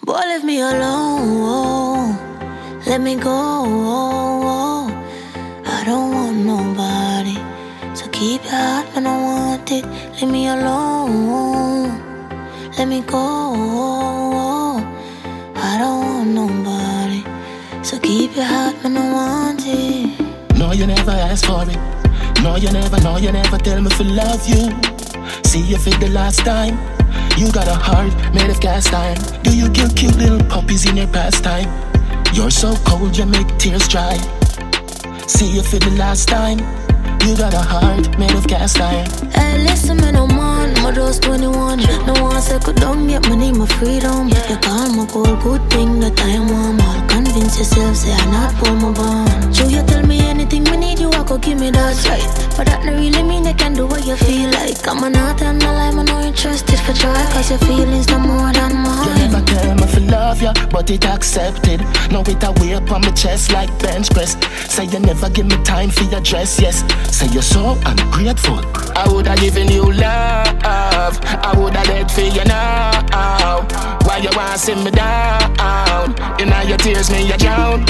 Boy, leave me alone. Let me go. I don't want nobody. So keep your heart when I want it. Leave me alone. Let me go. I don't want nobody. So keep your heart when I want it. No, you never asked for it. No, you never tell me to love you. See you for the last time. You got a heart made of cast iron. Do you kill cute little puppies in your pastime? You're so cold, you make tears dry. See you for the last time. You got a heart made of cast iron. Hey, listen, me no man, I'm just 21. No one say could down, yet me need my freedom. You call my goal, good thing that I am warm. I'll convince yourself, say I not pull my bond. Sure, you tell me anything we need, you walk or give me that right. But that don't really mean you can do what you feel like. I'm not and my life, I'm not interested for try. Cause your feelings no more than mine. You never tell me to love you, but it accepted. Now it a way up on my chest like bench press. Say you never give me time for your dress, yes. Say you're so ungrateful. I woulda given you love, I woulda let for you now. Why you wanna sit me down? In all your tears, me you drown.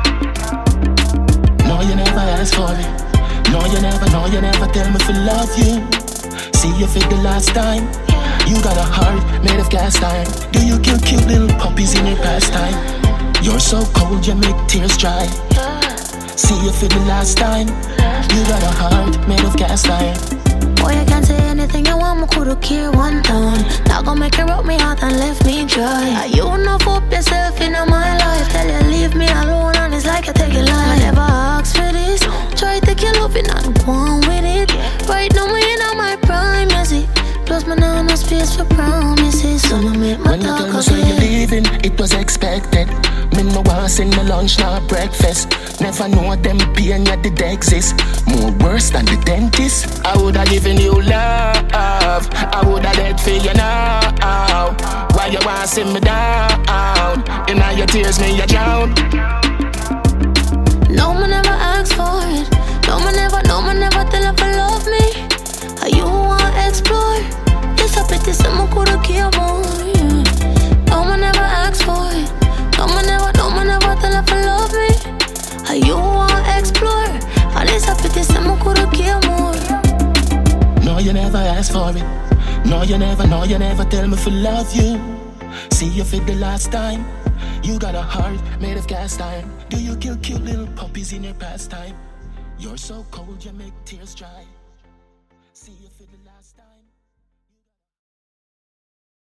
No, you never asked for it. No, you never tell me to love you. See you for the last time. You got a heart made of cast iron. Do you kill cute little puppies in your pastime? You're so cold, you make tears dry. See you for the last time. You got a heart made of cast iron. Boy, you can't say anything you want, me coulda care one time. Not gonna make you rub me out and left me dry. You enough up yourself in my life. Tell you leave me alone and it's like I take your life. I never asked for this. Try to take your love and go on with it. Right now me in my prime, you see. Plus me now no space for promises. So no make my when talk you tell me so you're leaving, it was expected. Me no want sing no lunch nor breakfast. Never know them pain yet did exist. More worse than the dentist. I woulda given you love, I woulda let for you now. Why you wanna sit me down? In all your tears, me you drown. No, me never asked for it. No, me never tell her to love me. How you want explore? It's a pity someone coulda care more. Yeah. No, me never asked for it. No, me never tell her to love me. How you want explore? And it's a pity someone coulda care more. No, you never asked for it. No, you never tell me to love you. See you for the last time. You got a heart made of cast iron. Do you kill cute little puppies in your pastime? You're so cold, you make tears dry.